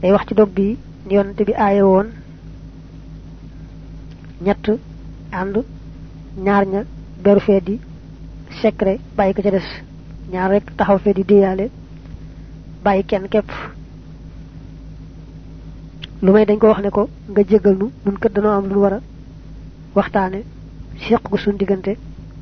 day wax ci dog bi ni yonante bi aaye woon ñett ànd ñaar ña beru fee di secret bàyyi ko ca des ñaar rek taxaw fee di déyaale bàyyi kenn képp lu may dañ ko wax ne ko nga jéggal nu nun kat danoo am lu war a waxtaane seq ko suñ diggante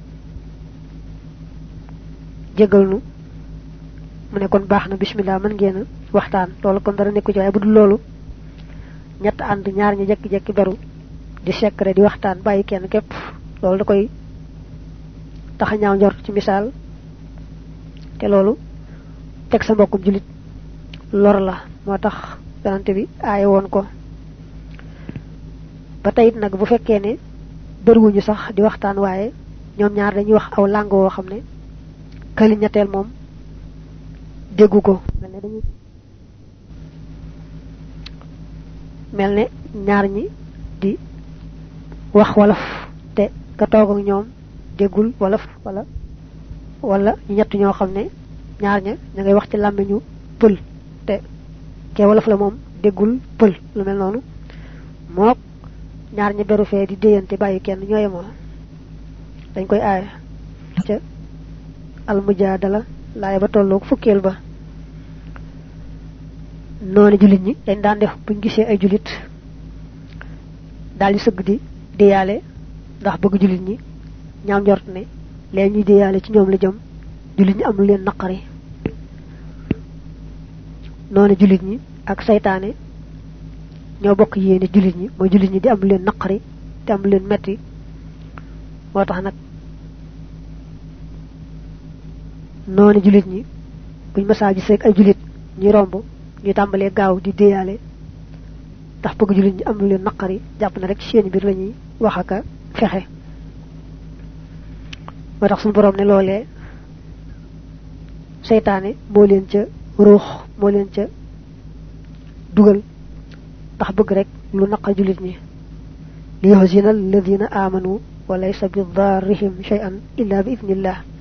jéggal nu mu ne kon baax na bismillah mën ngeen waxtaan loolu kon dara nekku ci waaye bu dul loolu ñett ànd ñaar ñi jekki-jekki beru di secret di waxtaan bàyyi kenn képp loolu da koy taxa ñaaw njort ci misaal te loolu teg sa mbokkum julit lor la moo tax yonante bi aaye woon ko ba tayit nag bu fekkee ne bëruwuñu sax di waxtaan waaye ñoom ñaar dañuy wax aw làng woo xam ne këli ñetteel moom déggu ko mel ne ñaar ñi di wax wolof te ka toog ak ñoom déggul wolof wala ñett ñoo xam ne ñaar ña ña ngay wax ci làmmiñu pël te ke wolof la moom déggul pël lu mel noonu mook ñaar ñi beru fee di déyante bàyyi kenn ñooye moo dañ koy aaye ca almujaadala laay ba tolloog fukkeel ba noonu julit ñi dañ daan def buñ gisee ay julit daal di sëgg di déyaale ndax bëgg julit ñi ñaaw njort ne leen ñuy déyaale ci ñoom la jëm julit ñi am lu leen naqari noonu julit ñi ak saytaane ñoo bokk yéene julit ñi mooy julit ñi di am lu leen naqari te am lu leen metti moo tax nag noonu julit ñi buñ masaa gis rek ay julit ñuy romb ñu tàmbalee gaaw di déyaale ndax bëgg julit ñi am lu leen naqari jàpp na rek seen biir lañuy wax ak fexe moo tax suñu borom ne loolee seytaane moo leen ca ruux moo leen ca dugal ndax bëgg rek lu naqa julit ñi li yuhzina alladhina amanu wa laysa bi dharrihim shay'an illa bi idnillah